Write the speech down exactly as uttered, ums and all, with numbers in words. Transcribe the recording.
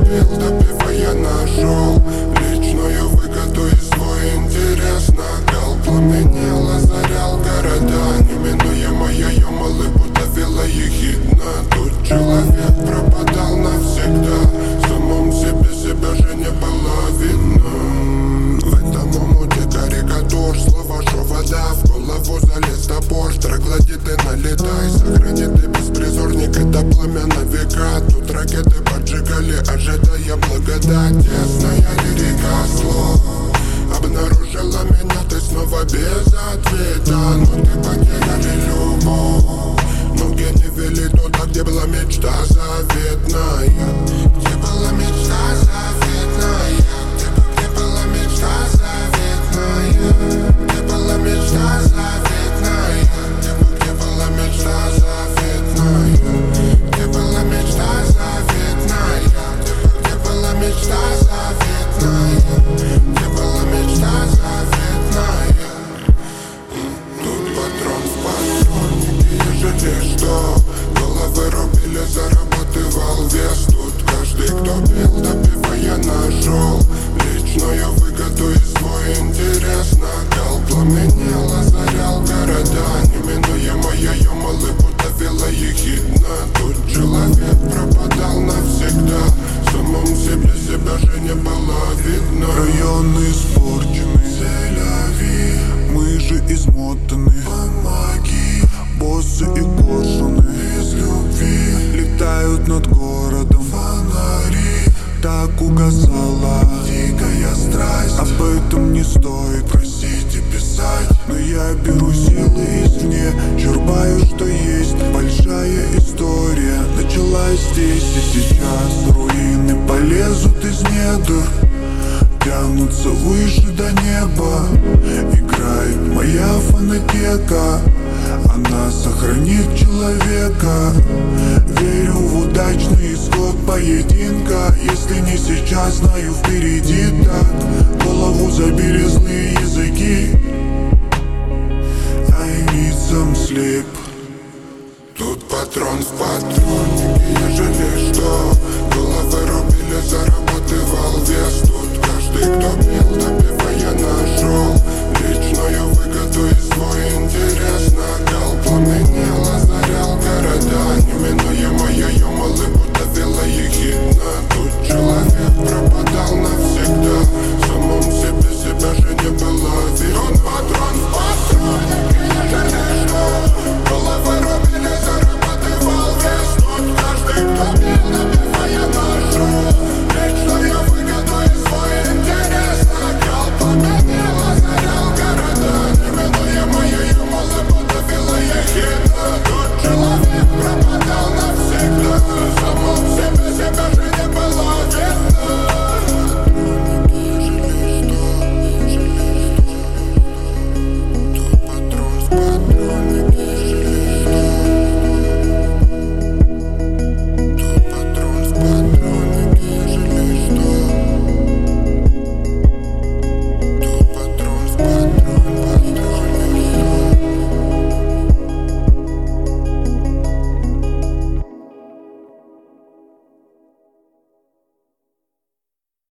пил до пива я нашел личную выгоду и свой интерес. Накал пламенел, озарял города, неминуемая юмолы будто вела ехидна. Тут человек пропадал навсегда, самом себе себя же не было видно. В этом омуте карикатур, слова шо вода, в голову залез топор. Троглодит и налетай, сохранит и беспризорник, это пламя на века. Тут ракеты поджигали, ожидая благодать. Тесная лирика слов обнаружила меня, ты снова без ответа. Но ты потеряли любовь, ноги не вели туда, где была мечта заветная. Где была мечта заветная, где, где была мечта заветная, где была мечта заветная, где, где была мечта заветная, где была мечта заветная, где, где была мечта заветная, где была мечта заветная. Тут патрон в патроннике, я жалею, что головы рубили, зарабатывал вес. Тут каждый, кто пил до пива, я нашел личную выгоду и свой интерес. Накал пламенел, озарял города, неминуемая юмолы будто вела ехидна. Тут человек пропадал навсегда, самом себе себя же не было видно. Районы испорчены, селяви, мы же измотаны, помоги. Боссы и кожаные без любви летают над городом фонари. Так угасала дикая страсть, об этом не стоит просить и писать. Но я беру силы извне, черпаю, что есть. Большая история началась здесь и сейчас. Руины полезут из недр, тянутся выше до неба. Играет моя фонотека, она сохранит человека. Верю в удачный исход поединка. Если не сейчас, знаю впереди так. Голову забили злые языки, I need some sleep. Тут патрон в патрон.